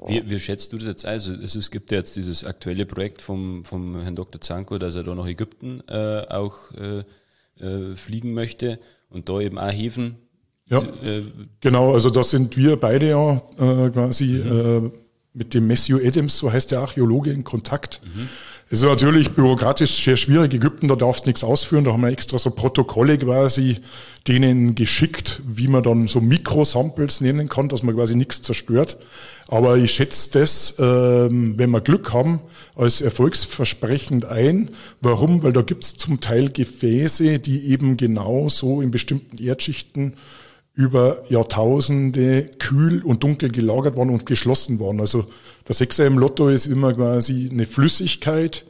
Wie schätzt du das jetzt ein? Also es gibt ja jetzt dieses aktuelle Projekt vom Herrn Dr. Zanko, dass er da nach Ägypten auch fliegen möchte und da eben auch Hefen. Ja, genau, also da sind wir beide ja quasi mit dem Matthew Adams, so heißt der Archäologe, in Kontakt. Es ist natürlich bürokratisch sehr schwierig. Ägypten, da darfst du nichts ausführen. Da haben wir extra so Protokolle quasi denen geschickt, wie man dann so Mikrosamples nennen kann, dass man quasi nichts zerstört. Aber ich schätze das, wenn wir Glück haben, als erfolgsversprechend ein. Warum? Weil da gibt es zum Teil Gefäße, die eben genau so in bestimmten Erdschichten über Jahrtausende kühl und dunkel gelagert waren und geschlossen waren. Also der Sechser im Lotto ist immer quasi eine Flüssigkeit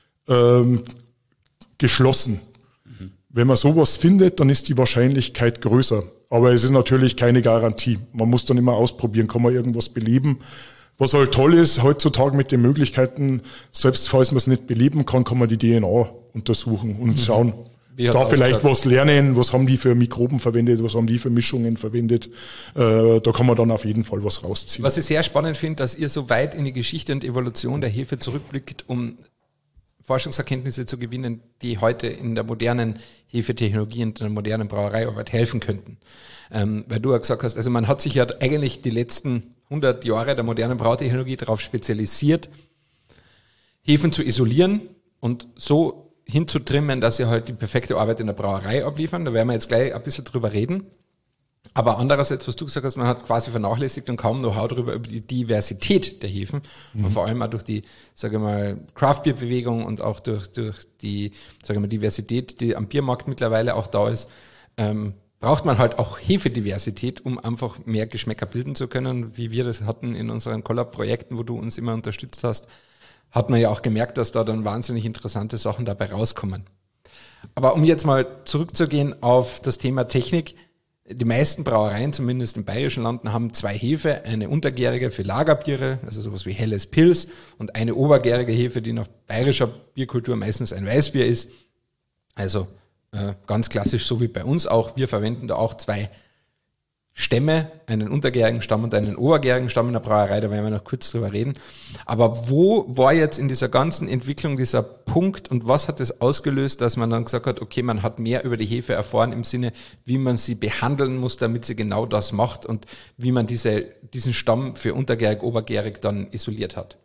geschlossen. Wenn man sowas findet, dann ist die Wahrscheinlichkeit größer. Aber es ist natürlich keine Garantie. Man muss dann immer ausprobieren, kann man irgendwas beleben. Was halt toll ist, heutzutage mit den Möglichkeiten, selbst falls man es nicht beleben kann, kann man die DNA untersuchen und schauen. Da vielleicht was lernen, was haben die für Mikroben verwendet, was haben die für Mischungen verwendet. Da kann man dann auf jeden Fall was rausziehen. Was ich sehr spannend finde, dass ihr so weit in die Geschichte und Evolution der Hefe zurückblickt, um Forschungserkenntnisse zu gewinnen, die heute in der modernen Hefetechnologie und der modernen Brauereiarbeit helfen könnten. Weil du ja gesagt hast, also man hat sich ja eigentlich die letzten 100 Jahre der modernen Brautechnologie darauf spezialisiert, Hefen zu isolieren und so hinzutrimmen, dass sie halt die perfekte Arbeit in der Brauerei abliefern. Da werden wir jetzt gleich ein bisschen drüber reden. Aber andererseits, was du gesagt hast, man hat quasi vernachlässigt und kaum Know-how darüber, über die Diversität der Hefen. Und vor allem auch durch die, sage ich mal, Craft-Bier-Bewegung und auch durch die, sage ich mal, Diversität, die am Biermarkt mittlerweile auch da ist, braucht man halt auch Hefediversität, um einfach mehr Geschmäcker bilden zu können, wie wir das hatten in unseren Collab-Projekten, wo du uns immer unterstützt hast. Hat man ja auch gemerkt, dass da dann wahnsinnig interessante Sachen dabei rauskommen. Aber um jetzt mal zurückzugehen auf das Thema Technik, die meisten Brauereien, zumindest im bayerischen Land, haben 2 Hefe, eine untergärige für Lagerbiere, also sowas wie helles Pils, und eine obergärige Hefe, die nach bayerischer Bierkultur meistens ein Weißbier ist. Also ganz klassisch, so wie bei uns auch. Wir verwenden da auch 2 Stämme, einen untergärigen Stamm und einen obergärigen Stamm in der Brauerei, da werden wir noch kurz drüber reden. Aber wo war jetzt in dieser ganzen Entwicklung dieser Punkt und was hat es ausgelöst, dass man dann gesagt hat, okay, man hat mehr über die Hefe erfahren im Sinne, wie man sie behandeln muss, damit sie genau das macht und wie man diesen Stamm für untergärig, obergärig dann isoliert hat?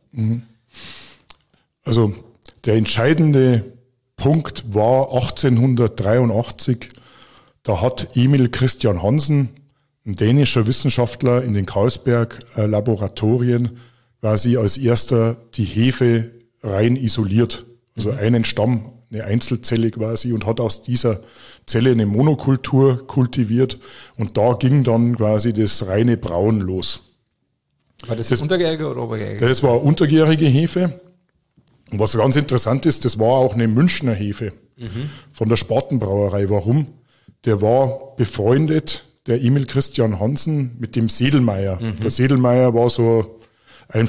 Also der entscheidende Punkt war 1883, da hat Emil Christian Hansen, ein dänischer Wissenschaftler in den Carlsberg-Laboratorien, quasi als erster die Hefe rein isoliert. Also einen Stamm, eine Einzelzelle quasi, und hat aus dieser Zelle eine Monokultur kultiviert. Und da ging dann quasi das reine Brauen los. War das untergärige oder obergärige? Das war untergärige Hefe. Und was ganz interessant ist, das war auch eine Münchner Hefe von der Spatenbrauerei. Warum? Der war befreundet, der Emil Christian Hansen, mit dem Sedelmeier. Der Sedelmeier war so ein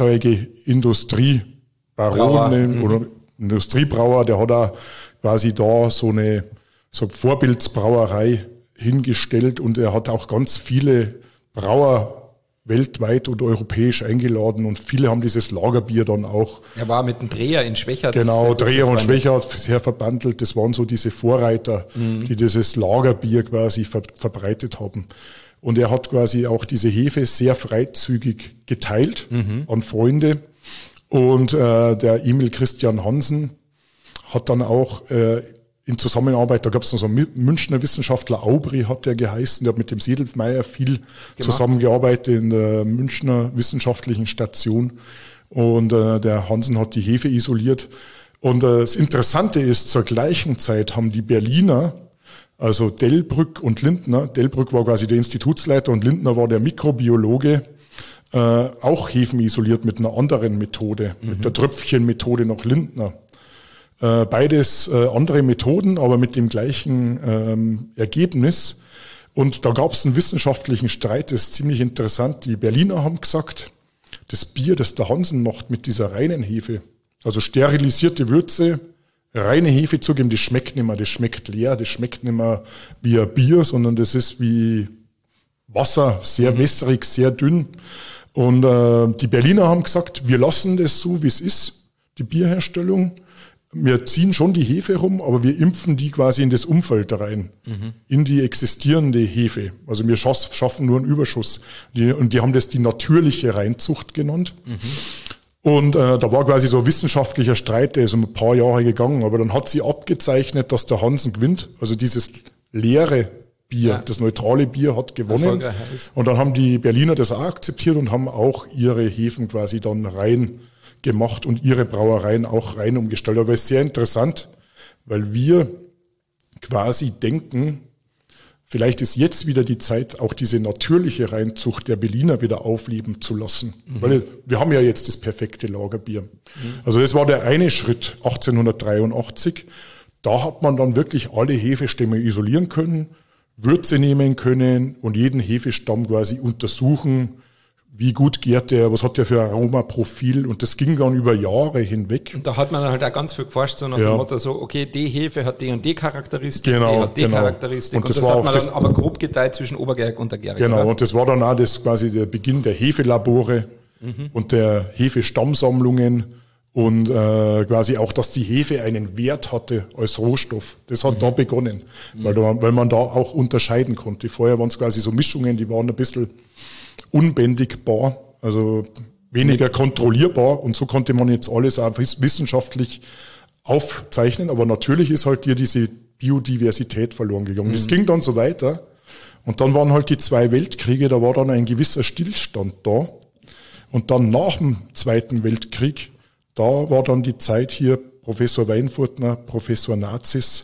Vorzeige-Industriebaron oder Industriebrauer, der hat auch quasi da so eine Vorbildsbrauerei hingestellt und er hat auch ganz viele Brauer weltweit und europäisch eingeladen und viele haben dieses Lagerbier dann auch. Er war mit dem Dreher in Schwechat. Genau, Dreher und Schwechat sehr verbandelt. Das waren so diese Vorreiter, die dieses Lagerbier quasi verbreitet haben. Und er hat quasi auch diese Hefe sehr freizügig geteilt an Freunde. Und der Emil Christian Hansen hat dann auch in Zusammenarbeit, da gab es noch so einen Münchner Wissenschaftler, Aubry hat der geheißen, der hat mit dem Sedelmeier viel zusammengearbeitet in der Münchner wissenschaftlichen Station und der Hansen hat die Hefe isoliert. Und das Interessante ist, zur gleichen Zeit haben die Berliner, also Delbrück und Lindner, Delbrück war quasi der Institutsleiter und Lindner war der Mikrobiologe, auch Hefen isoliert mit einer anderen Methode, mit der Tröpfchenmethode nach Lindner. Beides andere Methoden, aber mit dem gleichen Ergebnis. Und da gab es einen wissenschaftlichen Streit, das ist ziemlich interessant. Die Berliner haben gesagt, das Bier, das der Hansen macht mit dieser reinen Hefe, also sterilisierte Würze, reine Hefe zugeben, das schmeckt nicht mehr, das schmeckt leer, das schmeckt nicht mehr wie ein Bier, sondern das ist wie Wasser, sehr wässrig, sehr dünn. Und die Berliner haben gesagt, wir lassen das so, wie es ist, die Bierherstellung. Wir ziehen schon die Hefe rum, aber wir impfen die quasi in das Umfeld rein, in die existierende Hefe. Also wir schaffen nur einen Überschuss. Und die haben das die natürliche Reinzucht genannt. Und da war quasi so ein wissenschaftlicher Streit, der ist um ein paar Jahre gegangen, aber dann hat sie abgezeichnet, dass der Hansen gewinnt. Also dieses leere Bier, das neutrale Bier hat gewonnen. Und dann haben die Berliner das auch akzeptiert und haben auch ihre Hefen quasi dann rein gemacht und ihre Brauereien auch rein umgestellt. Aber es ist sehr interessant, weil wir quasi denken, vielleicht ist jetzt wieder die Zeit, auch diese natürliche Reinzucht der Berliner wieder aufleben zu lassen. Weil wir haben ja jetzt das perfekte Lagerbier. Also das war der eine Schritt 1883. Da hat man dann wirklich alle Hefestämme isolieren können, Würze nehmen können und jeden Hefestamm quasi untersuchen, wie gut gärt der, was hat der für ein Aromaprofil, und das ging dann über Jahre hinweg. Und da hat man dann halt auch ganz viel geforscht, so nach dem Motto so, okay, die Hefe hat die und die Charakteristik, genau, die hat die Charakteristik, und das war hat man dann aber grob geteilt zwischen obergärig und untergärig. Genau, oder? und das war dann auch das quasi der Beginn der Hefelabore und der Hefestammsammlungen und quasi auch, dass die Hefe einen Wert hatte als Rohstoff. Das hat da begonnen, weil man da auch unterscheiden konnte. Vorher waren es quasi so Mischungen, die waren ein bisschen unbändigbar, also weniger kontrollierbar, und so konnte man jetzt alles auch wissenschaftlich aufzeichnen, aber natürlich ist halt hier diese Biodiversität verloren gegangen. Das ging dann so weiter und dann waren halt die 2 Weltkriege, da war dann ein gewisser Stillstand da, und dann nach dem Zweiten Weltkrieg, da war dann die Zeit hier, Professor Weinfurtner, Professor Nazis,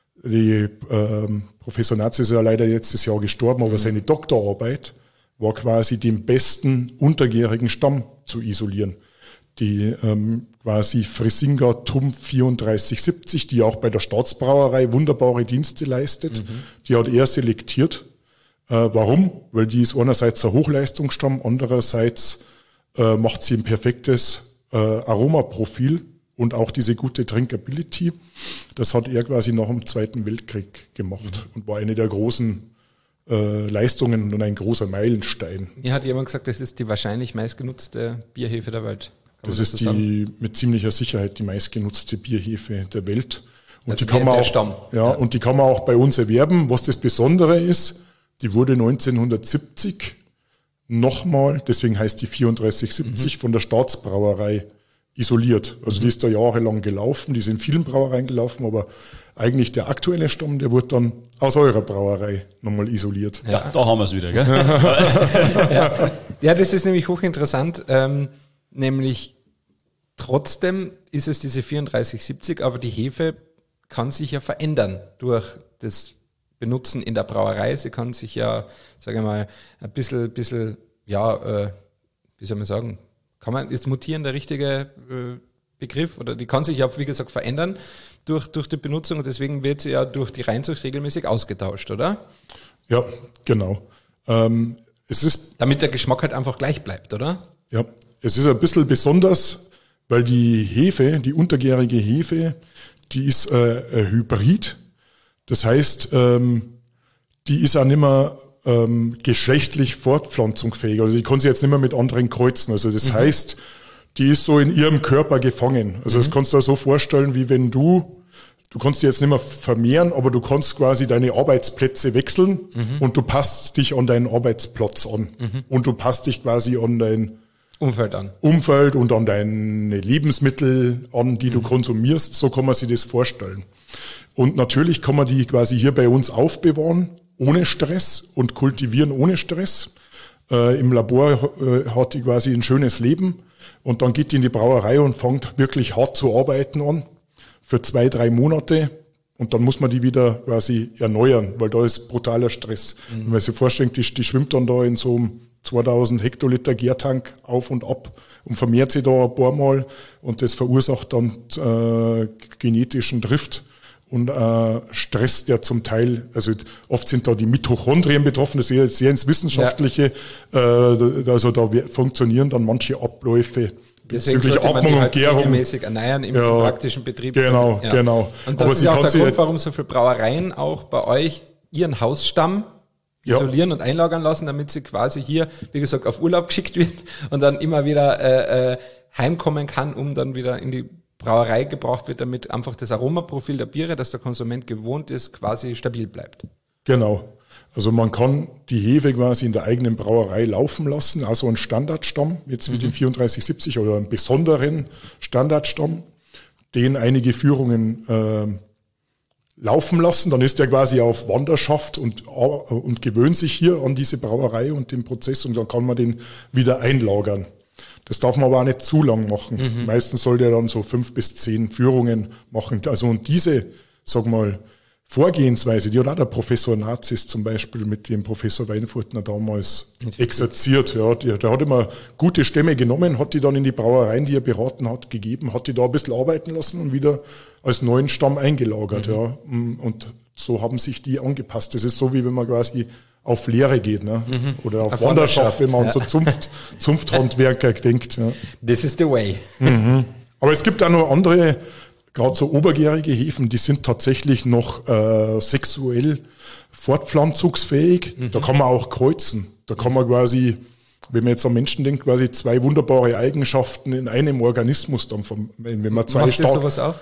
Professor Nazis ist ja leider letztes Jahr gestorben, aber seine Doktorarbeit war quasi den besten untergärigen Stamm zu isolieren. Die quasi Frisinga Tum 3470, die auch bei der Staatsbrauerei wunderbare Dienste leistet, die hat er selektiert. Warum? Weil die ist einerseits ein Hochleistungsstamm, andererseits macht sie ein perfektes Aromaprofil und auch diese gute Drinkability. Das hat er quasi nach dem Zweiten Weltkrieg gemacht und war eine der großen Leistungen und ein großer Meilenstein. Mir hat jemand gesagt, das ist die wahrscheinlich meistgenutzte Bierhefe der Welt. Das ist mit ziemlicher Sicherheit die meistgenutzte Bierhefe der Welt. Und also die kann man auch, Stamm. Ja, und die kann man auch bei uns erwerben. Was das Besondere ist, die wurde 1970 nochmal, deswegen heißt die 3470, von der Staatsbrauerei isoliert. Also die ist da jahrelang gelaufen, die ist in vielen Brauereien gelaufen, aber eigentlich der aktuelle Stamm, der wurde dann aus eurer Brauerei nochmal isoliert. Ja, da haben wir es wieder, gell? Ja, das ist nämlich hochinteressant, nämlich trotzdem ist es diese 3470, aber die Hefe kann sich ja verändern durch das Benutzen in der Brauerei. Sie kann sich ja, sage ich mal, ein bisschen, ja, wie soll man sagen, ist mutieren der richtige Begriff, oder die kann sich ja, wie gesagt, verändern durch die Benutzung, und deswegen wird sie ja durch die Reinzucht regelmäßig ausgetauscht, oder? Ja, genau. Es ist, damit der Geschmack halt einfach gleich bleibt, oder? Ja, es ist ein bisschen besonders, weil die Hefe, die untergärige Hefe, die ist ein Hybrid. Das heißt, die ist auch nicht mehr geschlechtlich fortpflanzungsfähig. Also die kann sich jetzt nicht mehr mit anderen kreuzen. Also das heißt, die ist so in ihrem Körper gefangen. Also das kannst du dir so vorstellen, wie wenn du kannst dich jetzt nicht mehr vermehren, aber du kannst quasi deine Arbeitsplätze wechseln und du passt dich an deinen Arbeitsplatz an. Und du passt dich quasi an dein Umfeld und an deine Lebensmittel an, die du konsumierst. So kann man sich das vorstellen. Und natürlich kann man die quasi hier bei uns aufbewahren, ohne Stress, und kultivieren ohne Stress. Im Labor hat die quasi ein schönes Leben, und dann geht die in die Brauerei und fängt wirklich hart zu arbeiten an für 2-3 Monate, und dann muss man die wieder quasi erneuern, weil da ist brutaler Stress. Wenn man sich vorstellt, die schwimmt dann da in so einem 2000 Hektoliter Gärtank auf und ab und vermehrt sich da ein paar Mal, und das verursacht dann genetischen Drift und Stress, der zum Teil, also oft sind da die Mitochondrien betroffen, das ist sehr ins Wissenschaftliche, also da funktionieren dann manche Abläufe bezüglich Atmung und Gärung. Regelmäßig erneuern im praktischen Betrieb. Genau, genau. Und das ist ja auch der Grund, warum so viele Brauereien auch bei euch ihren Hausstamm isolieren und einlagern lassen, damit sie quasi hier, wie gesagt, auf Urlaub geschickt wird und dann immer wieder heimkommen kann, um dann wieder in die Brauerei gebracht wird, damit einfach das Aromaprofil der Biere, das der Konsument gewohnt ist, quasi stabil bleibt. Genau. Also man kann die Hefe quasi in der eigenen Brauerei laufen lassen, also einen Standardstamm, jetzt wie den 3470 oder einen besonderen Standardstamm, den einige Führungen laufen lassen. Dann ist der quasi auf Wanderschaft und gewöhnt sich hier an diese Brauerei und den Prozess und dann kann man den wieder einlagern. Das darf man aber auch nicht zu lang machen. Meistens soll der dann so 5 bis 10 Führungen machen. Also und diese, sag mal, Vorgehensweise, die hat auch der Professor Nazis zum Beispiel mit dem Professor Weinfurtner damals exerziert. Ja, der hat immer gute Stämme genommen, hat die dann in die Brauereien, die er beraten hat, gegeben, hat die da ein bisschen arbeiten lassen und wieder als neuen Stamm eingelagert. Ja. Und so haben sich die angepasst. Das ist so, wie wenn man quasi auf Lehre geht, ne? Oder auf Wanderschaft, wenn man an so Zunfthandwerker denkt. Ja. This is the way. Aber es gibt auch noch andere, gerade so obergärige Hefen, die sind tatsächlich noch sexuell fortpflanzungsfähig. Da kann man auch kreuzen. Da kann man quasi, wenn man jetzt an Menschen denkt, quasi 2 wunderbare Eigenschaften in einem Organismus dann, wenn man 2 Macht ihr sowas auch?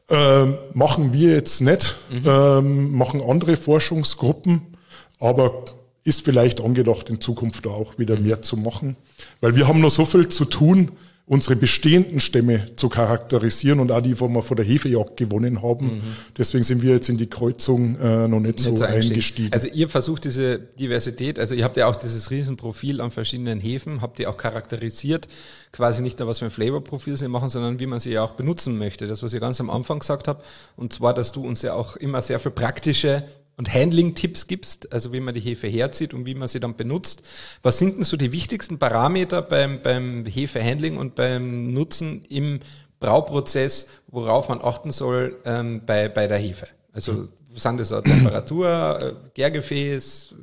Machen wir jetzt nicht, machen andere Forschungsgruppen, aber ist vielleicht angedacht, in Zukunft da auch wieder mehr zu machen. Weil wir haben noch so viel zu tun, unsere bestehenden Stämme zu charakterisieren und auch die, wo wir vor der Hefejagd gewonnen haben. Deswegen sind wir jetzt in die Kreuzung noch nicht so eingestiegen. Also ihr versucht diese Diversität, also ihr habt ja auch dieses Riesenprofil an verschiedenen Hefen, habt ihr auch charakterisiert, quasi nicht nur was für ein Flavorprofil sie machen, sondern wie man sie ja auch benutzen möchte. Das, was ihr ganz am Anfang gesagt habt, und zwar, dass du uns ja auch immer sehr viel praktische und Handling-Tipps gibst, also wie man die Hefe herzieht und wie man sie dann benutzt. Was sind denn so die wichtigsten Parameter beim Hefehandling und beim Nutzen im Brauprozess, worauf man achten soll bei der Hefe? Also sind das Temperatur, Gärgefäß?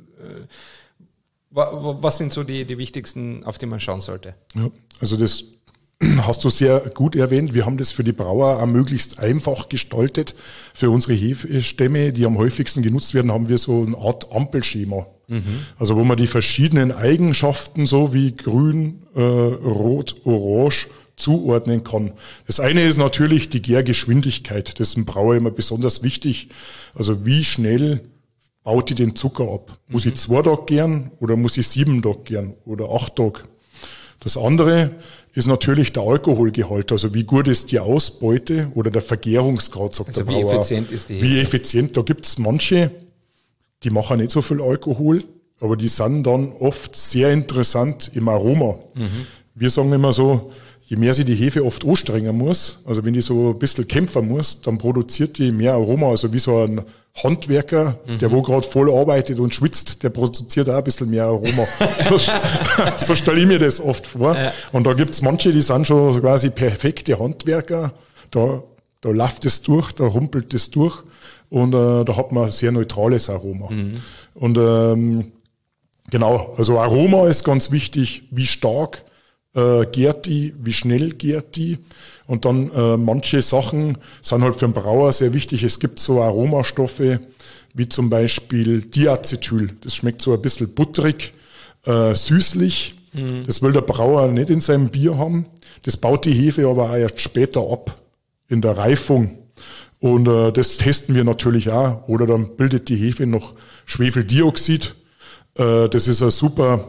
Was sind so die wichtigsten, auf die man schauen sollte? Ja, also das hast du sehr gut erwähnt. Wir haben das für die Brauer auch möglichst einfach gestaltet. Für unsere Hefestämme, die am häufigsten genutzt werden, haben wir so eine Art Ampelschema. Also wo man die verschiedenen Eigenschaften so wie grün, rot, orange zuordnen kann. Das eine ist natürlich die Gärgeschwindigkeit. Das ist dem Brauer immer besonders wichtig. Also wie schnell baut die den Zucker ab? Muss ich 2 Tage gären oder muss ich 7 Tage gären oder 8 Tage? Das andere ist natürlich der Alkoholgehalt, also wie gut ist die Ausbeute oder der Vergärungsgrad, sagt der Brauer. Wie effizient ist die Hefe? Wie effizient, da gibt's manche, die machen nicht so viel Alkohol, aber die sind dann oft sehr interessant im Aroma. Wir sagen immer so, je mehr sie die Hefe oft anstrengen muss, also wenn die so ein bisschen kämpfen muss, dann produziert die mehr Aroma, also wie so ein Handwerker, der wo gerade voll arbeitet und schwitzt, der produziert auch ein bisschen mehr Aroma. So stelle ich mir das oft vor. Ja. Und da gibt's manche, die sind schon quasi perfekte Handwerker. Da läuft es durch, da rumpelt es durch und da hat man ein sehr neutrales Aroma. Und genau, also Aroma ist ganz wichtig, wie stark gärt die, wie schnell gärt die. Und dann manche Sachen sind halt für den Brauer sehr wichtig. Es gibt so Aromastoffe wie zum Beispiel Diacetyl. Das schmeckt so ein bisschen butterig, süßlich. Das will der Brauer nicht in seinem Bier haben. Das baut die Hefe aber auch erst später ab in der Reifung. Und das testen wir natürlich auch. Oder dann bildet die Hefe noch Schwefeldioxid. Das ist ein super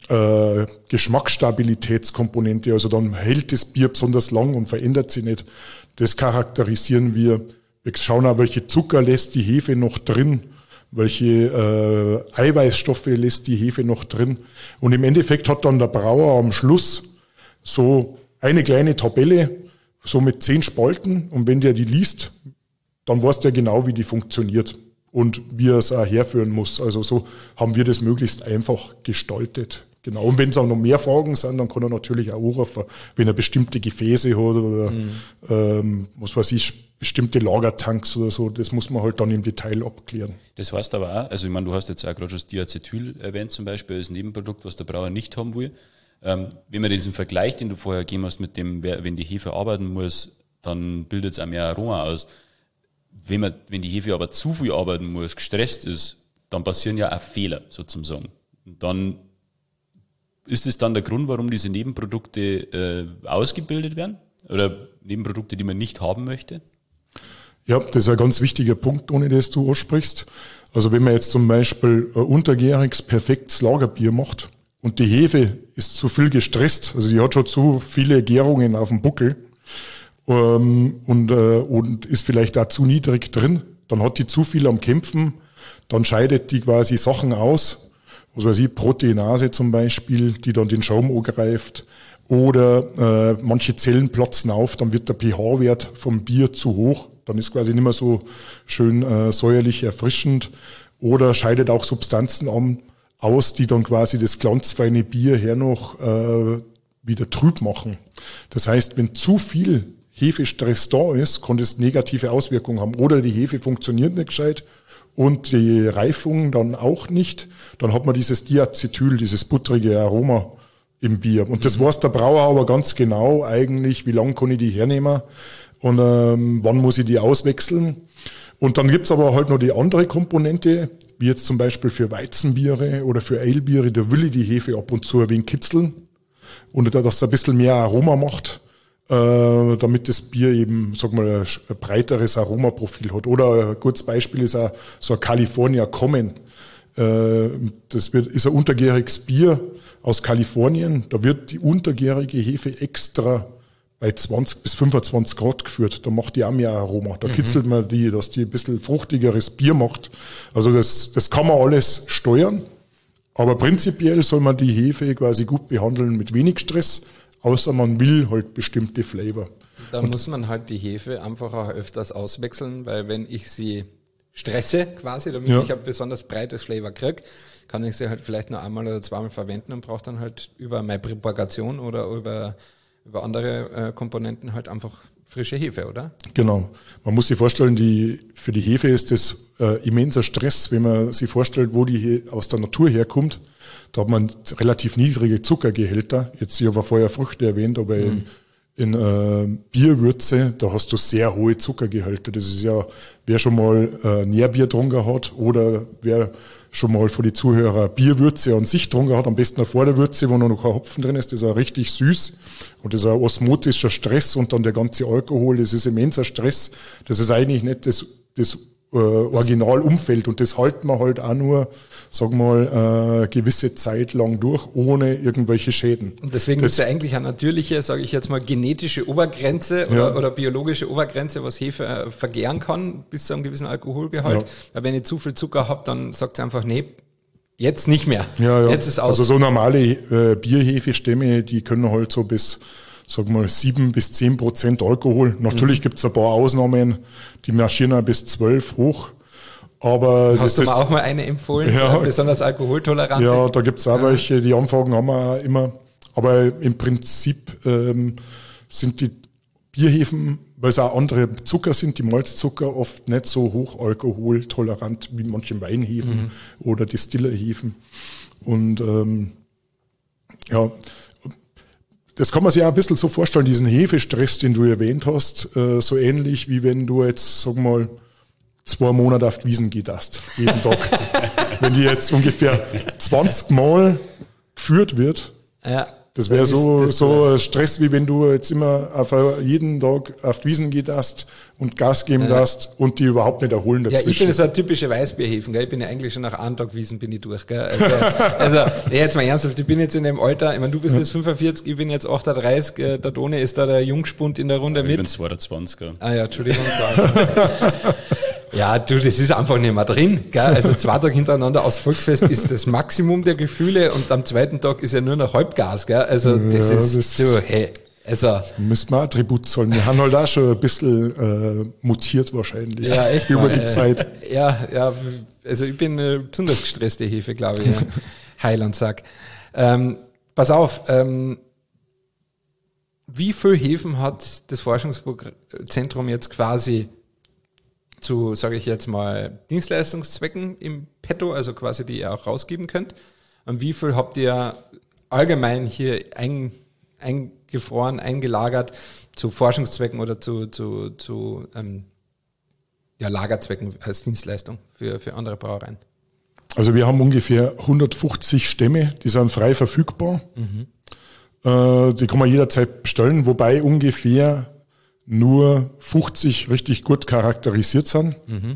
Geschmacksstabilitätskomponente, also dann hält das Bier besonders lang und verändert sich nicht. Das charakterisieren wir. Wir schauen auch, welche Zucker lässt die Hefe noch drin, welche Eiweißstoffe lässt die Hefe noch drin. Und im Endeffekt hat dann der Brauer am Schluss so eine kleine Tabelle, so mit 10 Spalten. Und wenn der die liest, dann weiß der genau, wie die funktioniert und wie er es auch herführen muss. Also so haben wir das möglichst einfach gestaltet. Genau. Und wenn es auch noch mehr Fragen sind, dann kann er natürlich auch anrufen, wenn er bestimmte Gefäße hat oder was weiß ich, bestimmte Lagertanks oder so. Das muss man halt dann im Detail abklären. Das heißt aber auch, also ich meine, du hast jetzt auch gerade schon das Diacetyl erwähnt zum Beispiel als Nebenprodukt, was der Brauer nicht haben will. Wenn man diesen Vergleich, den du vorher gegeben hast mit dem, wenn die Hefe arbeiten muss, dann bildet es auch mehr Aroma aus. Wenn die Hefe aber zu viel arbeiten muss, gestresst ist, dann passieren ja auch Fehler, sozusagen. Und dann ist es dann der Grund, warum diese Nebenprodukte ausgebildet werden? Oder Nebenprodukte, die man nicht haben möchte? Ja, das ist ein ganz wichtiger Punkt, ohne das du ansprichst. Also wenn man jetzt zum Beispiel ein untergäriges, perfektes Lagerbier macht und die Hefe ist zu viel gestresst, also die hat schon zu viele Gärungen auf dem Buckel und ist vielleicht auch zu niedrig drin, dann hat die zu viel am Kämpfen, dann scheidet die quasi Sachen aus, was weiß ich, Proteinase zum Beispiel, die dann den Schaum angreift, oder manche Zellen platzen auf, dann wird der pH-Wert vom Bier zu hoch, dann ist quasi nicht mehr so schön säuerlich erfrischend, oder scheidet auch Substanzen aus, die dann quasi das glanzfeine Bier her noch wieder trüb machen. Das heißt, wenn zu viel Hefestress da ist, kann das negative Auswirkungen haben. Oder die Hefe funktioniert nicht gescheit und die Reifung dann auch nicht. Dann hat man dieses Diacetyl, dieses buttrige Aroma im Bier. Und das weiß der Brauer aber ganz genau eigentlich, wie lange kann ich die hernehmen und wann muss ich die auswechseln. Und dann gibt's aber halt noch die andere Komponente, wie jetzt zum Beispiel für Weizenbiere oder für Ale-Biere, da will ich die Hefe ab und zu ein wenig kitzeln und dass es ein bisschen mehr Aroma macht, damit das Bier eben, sag mal, ein breiteres Aromaprofil hat. Oder ein gutes Beispiel ist auch so ein California Common. Ist ein untergäriges Bier aus Kalifornien. Da wird die untergärige Hefe extra bei 20 bis 25 Grad geführt. Da macht die auch mehr Aroma. Da kitzelt man die, dass die ein bisschen fruchtigeres Bier macht. Also das kann man alles steuern. Aber prinzipiell soll man die Hefe quasi gut behandeln mit wenig Stress, außer man will halt bestimmte Flavor. Dann muss man halt die Hefe einfach auch öfters auswechseln, weil wenn ich sie stresse quasi, damit ich ein besonders breites Flavor kriege, kann ich sie halt vielleicht nur einmal oder zweimal verwenden und brauche dann halt über meine Propagation oder über andere Komponenten halt einfach frische Hefe, oder? Genau. Man muss sich vorstellen, für die Hefe ist das immenser Stress, wenn man sich vorstellt, wo die aus der Natur herkommt. Da hat man relativ niedrige Zuckergehälter. Jetzt, ich habe vorher Früchte erwähnt, aber in Bierwürze, da hast du sehr hohe Zuckergehalte. Das ist ja, wer schon mal Nährbier getrunken hat oder wer schon mal von den Zuhörern Bierwürze an sich getrunken hat, am besten vor der Würze, wo noch kein Hopfen drin ist, das ist auch richtig süß und das ist ein osmotischer Stress und dann der ganze Alkohol, das ist immenser Stress. Das ist eigentlich nicht das Originalumfeld und das halten wir halt auch nur, sagen wir mal, gewisse Zeit lang durch, ohne irgendwelche Schäden. Und deswegen ist ja eigentlich eine natürliche, sage ich jetzt mal, genetische Obergrenze oder biologische Obergrenze, was Hefe vergären kann, bis zu einem gewissen Alkoholgehalt. Ja. Weil wenn ich zu viel Zucker habe, dann sagt sie einfach, nee, jetzt nicht mehr. Ja. Jetzt ist aus. Also so normale Bierhefestämme, die können halt so bis, sag mal, 7 bis 10% Alkohol. Natürlich gibt's ein paar Ausnahmen, die marschieren auch bis 12 hoch. Aber hast du mir auch mal eine empfohlen, besonders alkoholtolerante? Ja, da gibt's auch welche, die Anfragen haben wir auch immer. Aber im Prinzip sind die Bierhefen, weil es auch andere Zucker sind, die Malzzucker oft nicht so hoch alkoholtolerant wie manche Weinhefen oder Distillerhefen. Und das kann man sich auch ein bisschen so vorstellen, diesen Hefestress, den du erwähnt hast, so ähnlich wie wenn du jetzt, sag mal, 2 Monate auf die Wiesen gehst, jeden Tag. Wenn die jetzt ungefähr 20 Mal geführt wird, das wäre so ein Stress, wie wenn du jetzt immer jeden Tag auf die Wiesen gehst und Gas geben darfst und die überhaupt nicht erholen dazwischen. Ja, ich bin jetzt ein typische Weißbierhefen, gell? Ich bin ja eigentlich schon nach einem Tag Wiesen bin ich durch, gell? Also jetzt mal ernsthaft, ich bin jetzt in dem Alter, ich meine, du bist jetzt 45, ich bin jetzt 38, der Done ist da der Jungspund in der Runde mit. Ich bin 22, gell? Ah ja, Entschuldigung. Ja, du, das ist einfach nicht mehr drin, gell? Also 2 Tage hintereinander aufs Volksfest ist das Maximum der Gefühle und am zweiten Tag ist ja nur noch Halbgas, gell? Also das ist so, hey, also. Müssen wir Attribut zahlen. Wir haben halt auch schon ein bisschen mutiert wahrscheinlich. Ja, echt. Über die Zeit. Ja, also ich bin eine besonders gestresste Hefe, glaube ich. Ja. Heilandsack. Pass auf, wie viel Hefen hat das Forschungszentrum jetzt quasi zu, sage ich jetzt mal, Dienstleistungszwecken im Petto, also quasi die ihr auch rausgeben könnt? Und wie viel habt ihr allgemein hier eingefroren, eingelagert zu Forschungszwecken oder zu Lagerzwecken als Dienstleistung für andere Brauereien? Also wir haben ungefähr 150 Stämme, die sind frei verfügbar. Die kann man jederzeit bestellen, wobei ungefähr nur 50 richtig gut charakterisiert sind.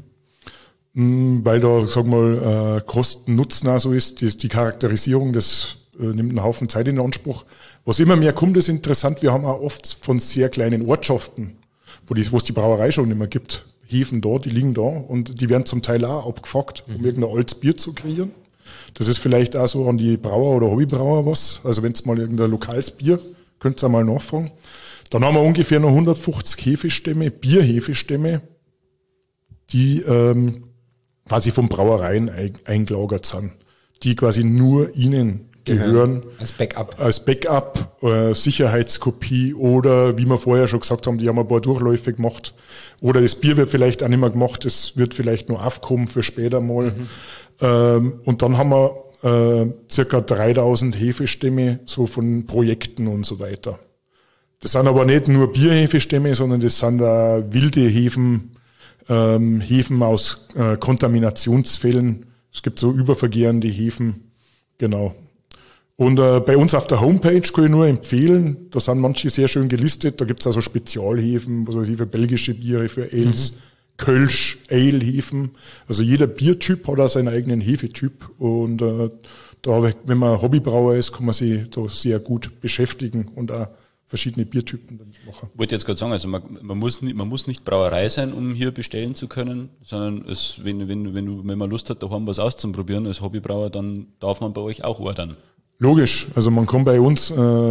Weil da, sagen wir mal, Kosten-Nutzen auch so ist. Die Charakterisierung, das nimmt einen Haufen Zeit in Anspruch. Was immer mehr kommt, ist interessant. Wir haben auch oft von sehr kleinen Ortschaften, wo es die Brauerei schon nicht mehr gibt, Hefen da, die liegen da und die werden zum Teil auch abgefragt, um irgendein altes Bier zu kreieren. Das ist vielleicht auch so an die Brauer oder Hobbybrauer was. Also wenn es mal irgendein lokales Bier, könnt ihr mal nachfragen. Dann haben wir ungefähr noch 150 Hefestämme, Bierhefestämme, die quasi von Brauereien eingelagert sind, die quasi nur ihnen gehören. Als Backup, Sicherheitskopie oder, wie wir vorher schon gesagt haben, die haben ein paar Durchläufe gemacht. Oder das Bier wird vielleicht auch nicht mehr gemacht, es wird vielleicht nur aufkommen für später mal. Und dann haben wir circa 3000 Hefestämme so von Projekten und so weiter. Das sind aber nicht nur Bierhefestämme, sondern das sind da wilde Hefen aus Kontaminationsfällen. Es gibt so übervergärende Hefen, genau. Und bei uns auf der Homepage kann ich nur empfehlen, da sind manche sehr schön gelistet, da gibt es also Spezialhefen, was weiß ich, für belgische Biere, für Ales, Kölsch, Ale-Hefen. Also jeder Biertyp hat auch seinen eigenen Hefetyp und wenn man Hobbybrauer ist, kann man sich da sehr gut beschäftigen und auch verschiedene Biertypen damit machen. Ich wollte jetzt gerade sagen, also man muss nicht Brauerei sein, um hier bestellen zu können, sondern wenn man Lust hat, daheim was auszuprobieren als Hobbybrauer, dann darf man bei euch auch ordern. Logisch, also man kann bei uns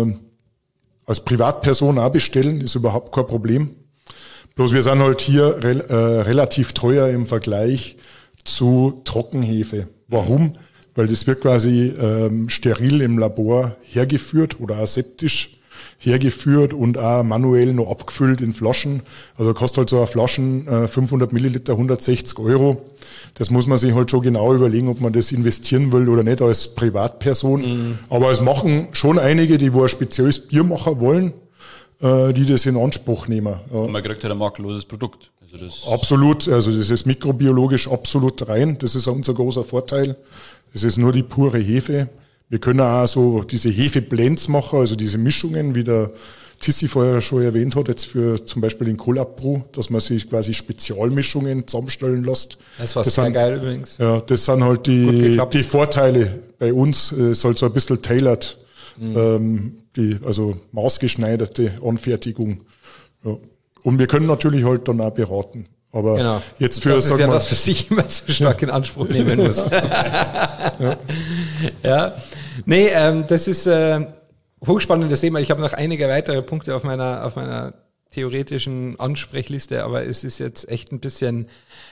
als Privatperson auch bestellen, ist überhaupt kein Problem. Bloß wir sind halt hier relativ teuer im Vergleich zu Trockenhefe. Warum? Weil das wird quasi steril im Labor hergeführt oder aseptisch hergeführt und auch manuell noch abgefüllt in Flaschen. Also kostet halt so eine Flaschen 500 Milliliter 160 €. Das muss man sich halt schon genau überlegen, ob man das investieren will oder nicht als Privatperson. Aber es machen schon einige, die wo ein spezielles Bier machen wollen, die das in Anspruch nehmen. Ja. Und man kriegt halt ein makelloses Produkt. Also das absolut, also das ist mikrobiologisch absolut rein. Das ist unser großer Vorteil. Das ist nur die pure Hefe. Wir können auch so diese Hefeblends machen, also diese Mischungen, wie der Tissi vorher schon erwähnt hat, jetzt für zum Beispiel den Kohlabbrau, dass man sich quasi Spezialmischungen zusammenstellen lässt. Das war sehr geil übrigens. Ja, das sind halt die Vorteile bei uns. Es ist halt so ein bisschen tailored, also maßgeschneiderte Anfertigung. Ja. Und wir können natürlich halt dann auch beraten. Aber genau. Jetzt für, das ist ja das, was ich immer so stark in Anspruch nehmen muss. Ja. Nee, das ist hochspannendes Thema. Ich habe noch einige weitere Punkte auf meiner theoretischen Ansprechliste, aber es ist jetzt echt ein bisschen,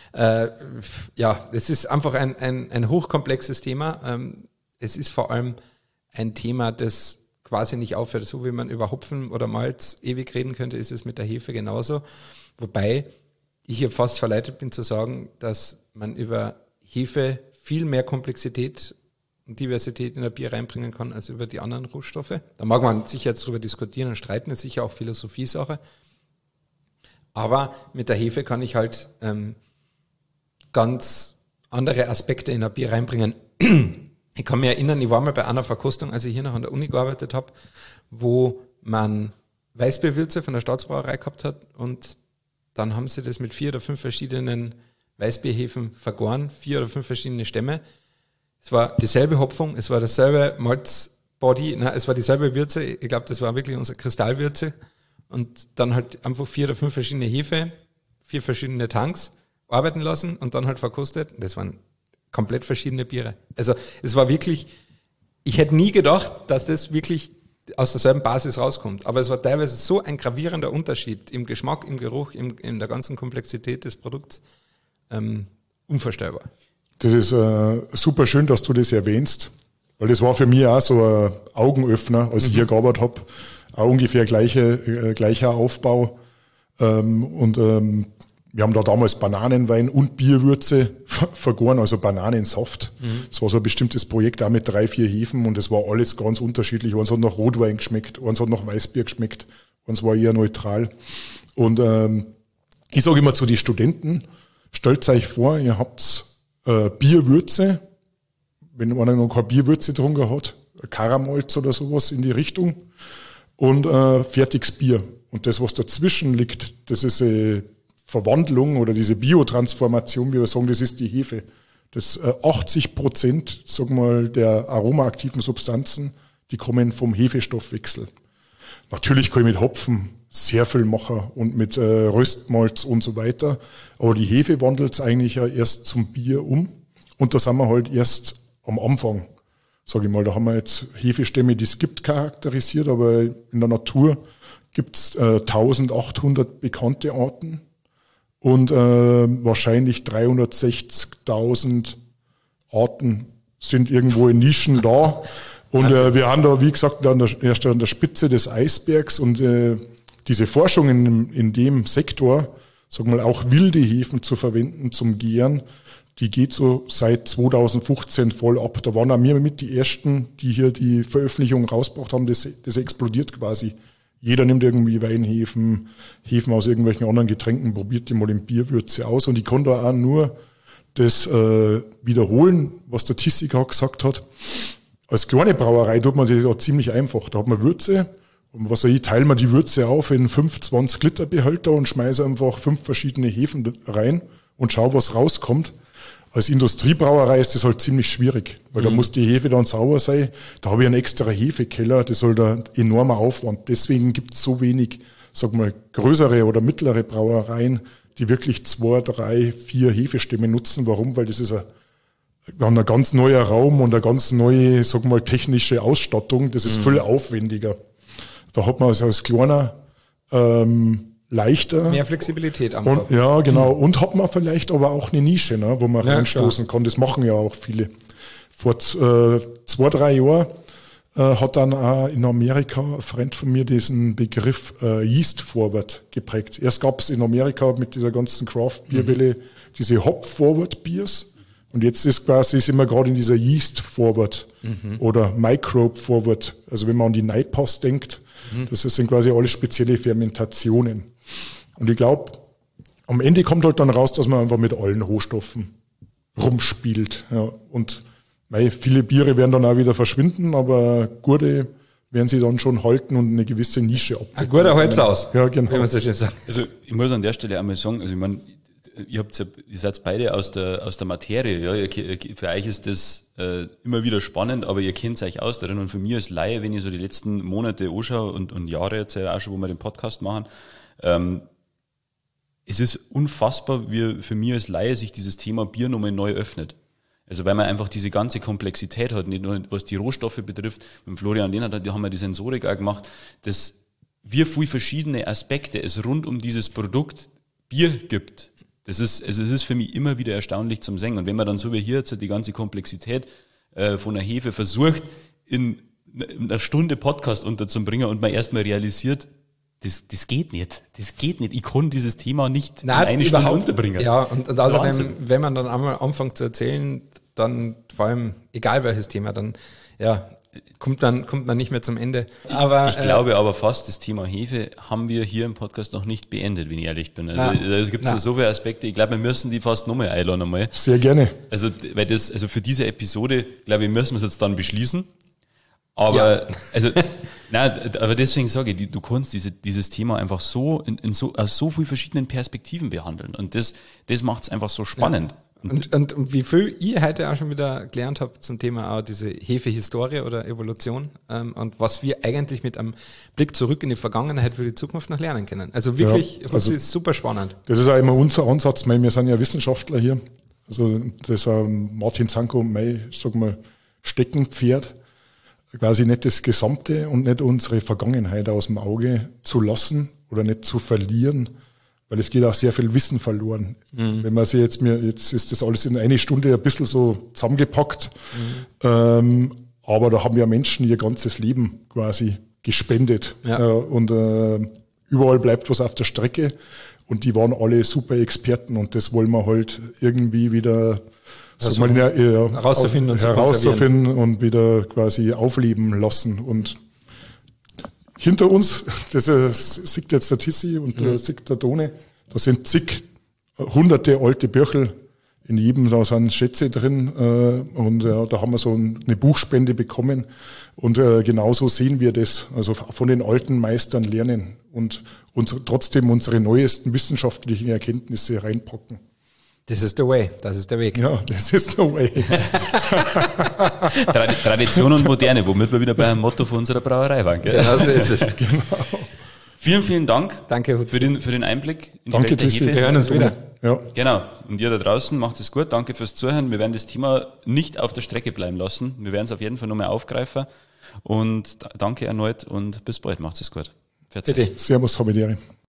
es ist einfach ein hochkomplexes Thema. Es ist vor allem ein Thema, das quasi nicht aufhört. So wie man über Hopfen oder Malz ewig reden könnte, ist es mit der Hefe genauso. Wobei ich hier fast verleitet bin zu sagen, dass man über Hefe viel mehr Komplexität und Diversität in ein Bier reinbringen kann als über die anderen Rohstoffe. Da mag man sicher jetzt drüber diskutieren und streiten, ist sicher auch Philosophiesache. Aber mit der Hefe kann ich halt ganz andere Aspekte in ein Bier reinbringen. Ich kann mich erinnern, ich war mal bei einer Verkostung, als ich hier noch an der Uni gearbeitet habe, wo man Weißbierwürze von der Staatsbrauerei gehabt hat und dann haben sie das mit 4 oder 5 verschiedenen Weißbierhefen vergoren, 4 oder 5 verschiedene Stämme. Es war dieselbe Hopfung, es war dasselbe Malzbody, es war dieselbe Würze. Ich glaube, das war wirklich unsere Kristallwürze. Und dann halt einfach 4 oder 5 verschiedene Hefe, 4 verschiedene Tanks arbeiten lassen und dann halt verkostet. Das waren komplett verschiedene Biere. Also es war wirklich, ich hätte nie gedacht, dass das wirklich aus derselben Basis rauskommt. Aber es war teilweise so ein gravierender Unterschied im Geschmack, im Geruch, in der ganzen Komplexität des Produkts. Unvorstellbar. Das ist super schön, dass du das erwähnst, weil das war für mich auch so ein Augenöffner, als ich hier gearbeitet habe. Auch ungefähr gleicher Aufbau. Wir haben da damals Bananenwein und Bierwürze vergoren, also Bananensaft. Das war so ein bestimmtes Projekt, auch mit 3, 4 Hefen und es war alles ganz unterschiedlich. Eins hat nach Rotwein geschmeckt, eins hat nach Weißbier geschmeckt, eins war eher neutral. Und ich sage immer zu den Studenten, stellt euch vor, ihr habt Bierwürze wenn einer noch keine Bierwürze drunter hat, Karamolz oder sowas in die Richtung und fertiges Bier. Und das, was dazwischen liegt, das ist eine Verwandlung oder diese Biotransformation, wie wir sagen, das ist die Hefe. Das 80%, sagen wir mal, der aromaaktiven Substanzen, die kommen vom Hefestoffwechsel. Natürlich kann ich mit Hopfen sehr viel machen und mit Röstmalz und so weiter. Aber die Hefe wandelt es eigentlich ja erst zum Bier um. Und da sind wir halt erst am Anfang, sage ich mal. Da haben wir jetzt Hefestämme, die es gibt, charakterisiert, aber in der Natur gibt es 1800 bekannte Arten und wahrscheinlich 360.000 Arten sind irgendwo in Nischen da. Und wir haben da, wie gesagt, erst an der Spitze des Eisbergs und diese Forschung in dem Sektor, sagen wir mal, auch wilde Hefen zu verwenden zum Gären, die geht so seit 2015 voll ab. Da waren auch wir mit die Ersten, die hier die Veröffentlichung rausgebracht haben. Das explodiert quasi. Jeder nimmt irgendwie Weinhefen, Hefen aus irgendwelchen anderen Getränken, probiert die mal in Bierwürze aus. Und ich kann da auch nur das wiederholen, was der Tissika gesagt hat. Als kleine Brauerei tut man das auch ziemlich einfach. Da hat man Würze und was weiß ich, teilt man die Würze auf in 20 Liter Behälter und schmeißt einfach 5 verschiedene Hefen rein und schau, was rauskommt. Als Industriebrauerei ist das halt ziemlich schwierig, weil da muss die Hefe dann sauber sein. Da habe ich einen extra Hefekeller, das ist halt ein enormer Aufwand. Deswegen gibt es so wenig, sag mal, größere oder mittlere Brauereien, die wirklich 2, 3, 4 Hefestämme nutzen. Warum? Weil das ist ein ganz neuer Raum und eine ganz neue, sag mal, technische Ausstattung. Das ist viel aufwendiger. Da hat man also als kleiner leichter. Mehr Flexibilität einfach. Und, ja, genau. Und hat man vielleicht aber auch eine Nische, ne, wo man reinstoßen kann. Das machen ja auch viele. Vor 2, 3 Jahren hat dann auch in Amerika ein Freund von mir diesen Begriff Yeast Forward geprägt. Erst gab es in Amerika mit dieser ganzen Craft-Bierwelle diese Hop-Forward-Biers. Und jetzt sind wir gerade in dieser Yeast Forward oder Microbe Forward. Also wenn man an die Neipas denkt, das sind quasi alle spezielle Fermentationen. Und ich glaube, am Ende kommt halt dann raus, dass man einfach mit allen Rohstoffen rumspielt. Ja. Und viele Biere werden dann auch wieder verschwinden, aber gute werden sie dann schon halten und eine gewisse Nische abdecken. Ein guter Holz aus. Ja, genau. Wie man so schön sagt. Also ich muss an der Stelle einmal sagen, also ich meine, ihr seid beide aus der Materie, ja, für euch ist das immer wieder spannend, aber ihr kennt euch aus darin und für mich als Laie, wenn ich so die letzten Monate anschaue und Jahre jetzt auch schon, wo wir den Podcast machen, es ist unfassbar, wie für mich als Laie sich dieses Thema Bier nochmal neu öffnet. Also weil man einfach diese ganze Komplexität hat, nicht nur was die Rohstoffe betrifft, mit Florian Lehnert, die haben ja die Sensorik auch gemacht, dass wie viele verschiedene Aspekte es rund um dieses Produkt Bier gibt. Es ist für mich immer wieder erstaunlich zum Singen. Und wenn man dann so wie hier jetzt die ganze Komplexität von der Hefe versucht, in einer Stunde Podcast unterzubringen und man erstmal realisiert, das geht nicht. Das geht nicht. Ich kann dieses Thema nicht in eine Stunde unterbringen. Ja, und außerdem, wenn man dann einmal anfängt zu erzählen, dann vor allem, egal welches Thema, dann, ja, kommt man nicht mehr zum Ende. Aber ich glaube aber fast, das Thema Hefe haben wir hier im Podcast noch nicht beendet, wenn ich ehrlich bin. Also es gibt so viele Aspekte, ich glaube, wir müssen die fast nochmal einladen einmal. Sehr gerne. Also für diese Episode, glaube ich, müssen wir es jetzt dann beschließen. Aber aber deswegen sage ich, du kannst dieses Thema einfach so aus so vielen verschiedenen Perspektiven behandeln. Und das macht es einfach so spannend. Ja. Und wie viel ihr heute auch schon wieder gelernt habt zum Thema auch diese Hefehistorie oder Evolution und was wir eigentlich mit einem Blick zurück in die Vergangenheit für die Zukunft noch lernen können. Also wirklich, das ist super spannend. Das ist auch immer unser Ansatz, weil wir sind ja Wissenschaftler hier. Also das ist Martin Zanko, mein, sag mal, Steckenpferd, quasi nicht das Gesamte und nicht unsere Vergangenheit aus dem Auge zu lassen oder nicht zu verlieren, weil es geht auch sehr viel Wissen verloren. Wenn man sich jetzt ist das alles in eine Stunde ein bisschen so zusammengepackt, aber da haben ja Menschen ihr ganzes Leben quasi gespendet und überall bleibt was auf der Strecke und die waren alle super Experten und das wollen wir halt irgendwie wieder herauszufinden und wieder quasi aufleben lassen. Und hinter uns, das sieht jetzt der Tissi und da sieht der Tone, da sind hunderte alte Böchel in jedem da sind Schätze drin und da haben wir so eine Buchspende bekommen und genauso sehen wir das, also von den alten Meistern lernen und trotzdem unsere neuesten wissenschaftlichen Erkenntnisse reinpacken. Das ist der way, das ist der Weg. Ja, das ist the way. Tradition und Moderne, womit wir wieder beim Motto von unserer Brauerei waren. Gell? Genau so ist es. Genau. Vielen, vielen Dank. Danke, für den Einblick in die Danke, Welt der Tissi. Hefe. Wir hören uns wieder. Ja. Genau. Und ihr da draußen macht es gut. Danke fürs Zuhören. Wir werden das Thema nicht auf der Strecke bleiben lassen. Wir werden es auf jeden Fall nochmal aufgreifen. Und danke erneut und bis bald. Macht es gut. Bitte. Servus, Habedere.